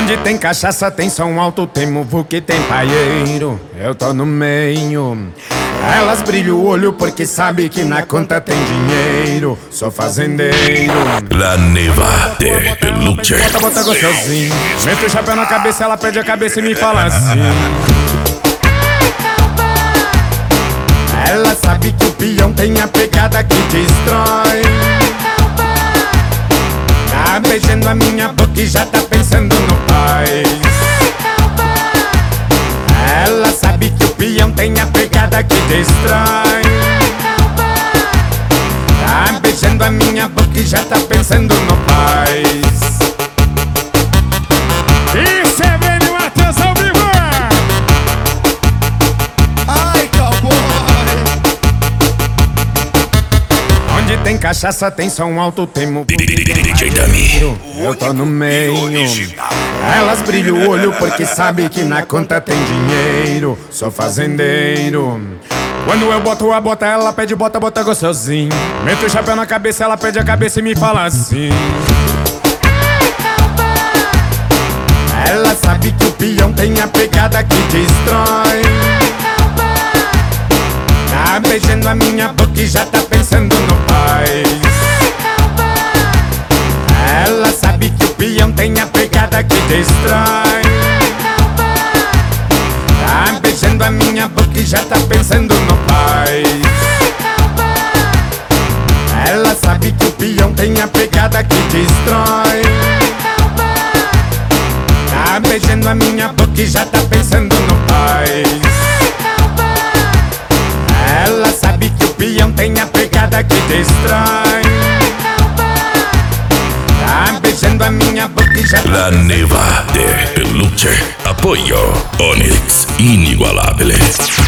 Onde tem cachaça, tem som alto, tem muvuca, tem paieiro. Eu tô no meio. Elas brilham o olho porque sabe que na conta tem dinheiro. Sou fazendeiro. La Neva de Peluche. Bota gostosinho. Mete o chapéu na cabeça, ela perde a cabeça e me fala assim. Ela sabe que o peão tem a pegada que destrói. Tá beijando a minha boca e já tá pensando no pai. Ela sabe que o peão tem a pegada que destrói. Tá beijando a minha boca e já tá pensando no pai. Isso é bem no Matheus ao vivo. Ai, cowboy. Onde tem cachaça, tem som alto, tem DJ Dami. Eu tô no meio. Elas brilham o olho porque sabe que na conta tem dinheiro. Sou fazendeiro. Quando eu boto a bota, ela pede bota gostosinho. Meto o chapéu na cabeça, ela pede a cabeça e me fala assim. Ela sabe que o peão tem a pegada que destrói. Tá beijando a minha boca e já tá pensando no pai. Ela sabe que o peão tem a pegada que destrói. Tá beijando a minha boca e já tá pensando no pai. Ela sabe que o peão tem a pegada que destrói. Tá beijando a minha boca e já tá pensando no pai. Ela sabe que o peão tem a pegada que destrói. Tá beijando a minha boca e já tá La Neva de Peluche. Apoio Onyx inigualável.